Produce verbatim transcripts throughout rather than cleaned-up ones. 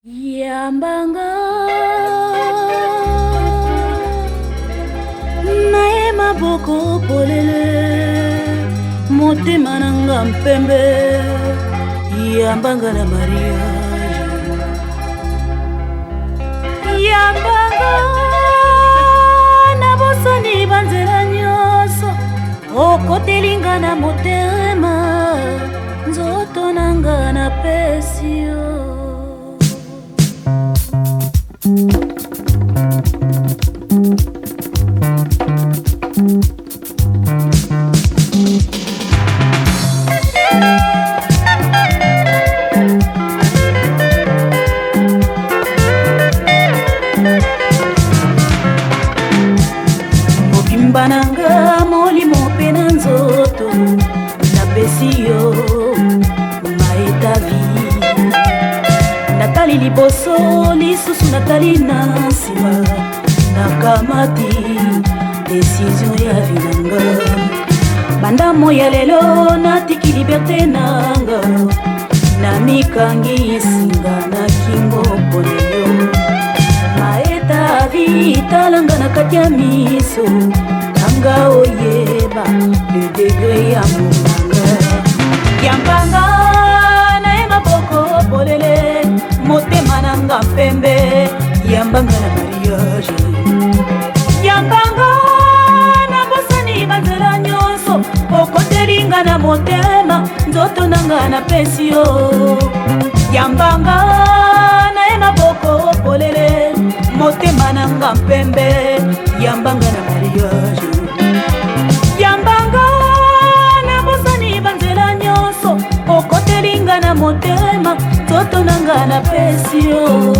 Yambanga nae maboko polele motema nanga mpembe yambanga na mariage yambanga na bosani banzela nyonso okotelinga na motema nzoto nanga na pesio Bananga molimo pena nzoto na pesio maetavi natali liboso lisusu natali na nsima nakamati desizio ya vinanga banda moya lelo natiki liberte nanga na mikangi singa na kingo poneyo maetavi talanga na kati ya miso Tanga oyeba le degré ya monanga Yambanga na ema boko polele motema nanga mpembe Yambanga na mariage Yambanga na bosani banzela nyonso okotelinga na motema nzoto nanga na pesio Yambanga na ema boko polele motema nanga mpembe Yambanga na mariage Yambanga na bosani banzela nyonso okotelinga na motema toto nanga na pesio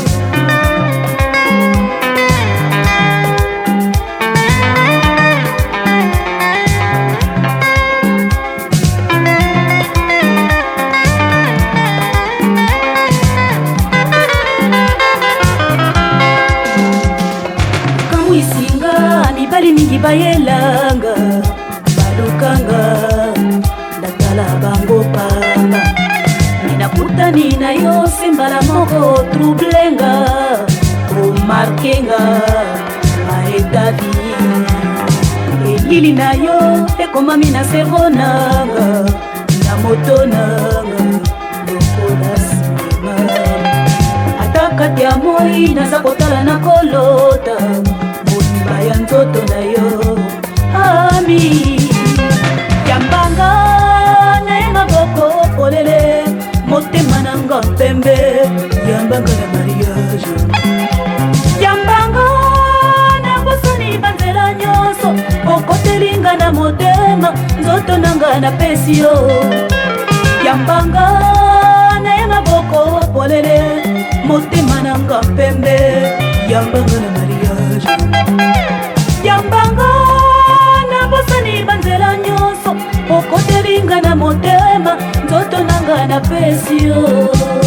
Mibali mingi bayelanga balukanga natala bango pamba ninakutani na yo simbala moko troublenga omarkenga maetavi elili na yo ekomami na servo nanga na moto nanga lokola sinema atakati ya moi naza kotala na kolota ya nzoto na yo ami Yambanga na ema boko polele motema nanga mpembe Yambanga na mariage Yambanga na bosani banzela nyonso okotelinga na motema nzoto nanga na pesio Yambanga na ema boko polele motema nanga mpembe Yambanga na mariage Yambanga na bosani banzela nyonso okotelinga na motema nzoto nanga na pesio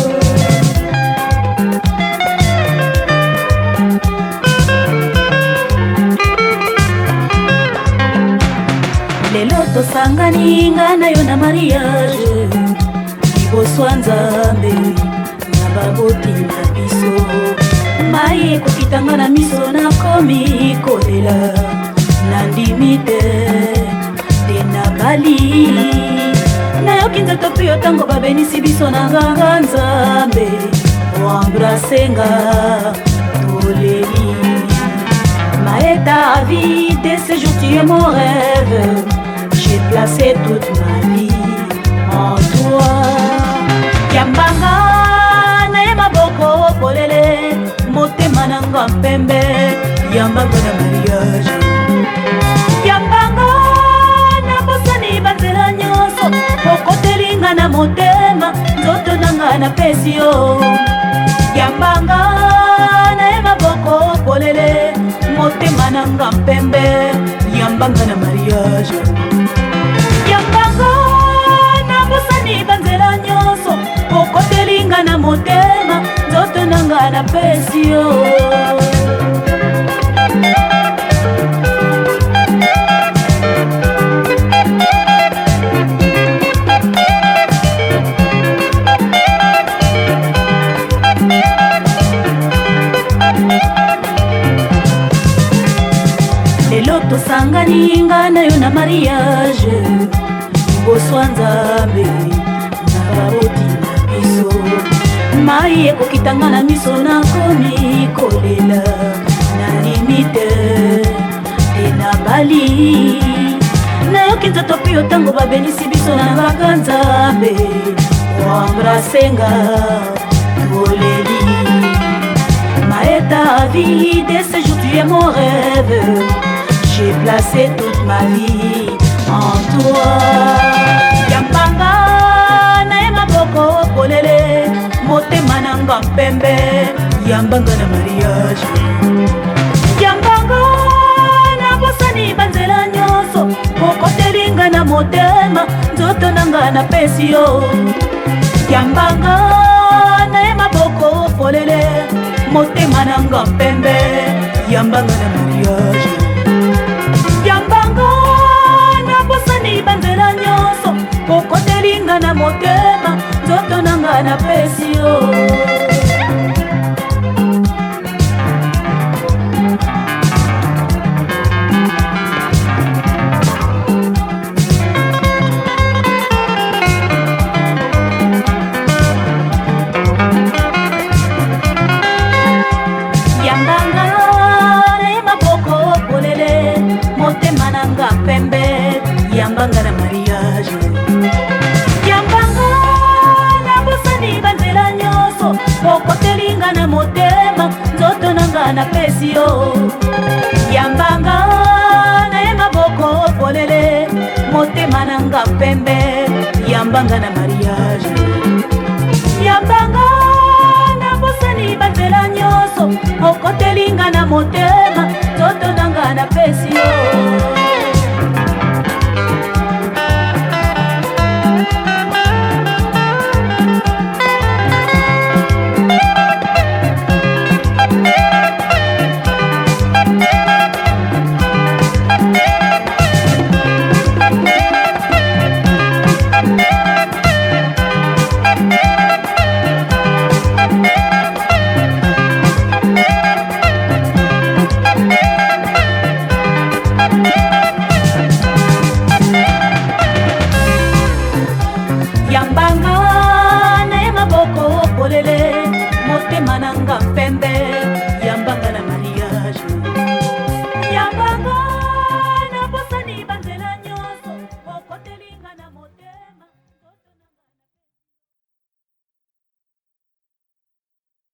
lelo tosangani nga na yo na mariage liboso ya Nzambe na baboti na biso maye kokitanga na miso nakomi kolela nandimi te te na bali nayoki nzoto mpe yo ntango babenisi biso na nganga Nzambe oambrasenga toleli maeta vie de ce jour tu es mon rêve j'ai placé toute ma vie en toi Yambanga na yema boko polele motema nanga mpembe Yambanga na mariage Yambanga na bosani banzela nyonso okotelinga na motema nzoto nanga na pesio Yambanga na ema boko polele motema nanga mpembe Yambanga na mariage Yambanga na bosani banzela nyonso okotelinga na motema nzoto nanga na pesio We'll be right back. sanganinga na yo na mariage boswa Nzambe na baboti na biso mai ekokitanga na miso nakomi kolela na limite te na bali nayoki nzoto mpe otango babenisi biso na baka Nzambe oambrasenga toleli Maëta vie de ce jour tu es mon rêve. J'ai placé toute ma vie en toi. Yambanga na ema boko polele motema nanga pembe yambanga na mariage. Yambanga na bosani banzela nyonso okotelinga na motema nzoto nanga na pesio. Yambanga na ema boko polele motema nanga pembe yambanga na mariage. Yambanga na bosani banzela nyonso okotelinga na motema nzoto nanga na pesio. Yambanga na mariage. Yambanga na bosani banzela nyonso okotelinga na motema nzoto nanga na pesio. Yambanga na ema boko polele motema nanga pembe yambanga na mariage.